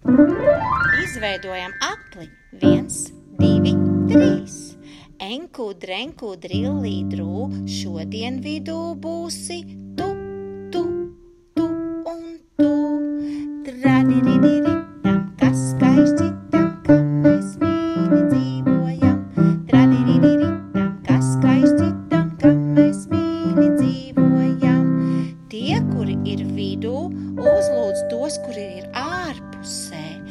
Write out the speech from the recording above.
Izveidojam apli. 1, 2, 3. Enku, drenku, drillī, drū, šodien vidū būsi tu, tu, tu un tu. Tradiriritam, kas skaisti tam, kam mēs mīļi dzīvojam. Tradiriritam, kas skaisti tam, kam mēs mīļi dzīvojam. Tie, kuri ir vidū, uzlūdz tos, kuri ir ārpusē.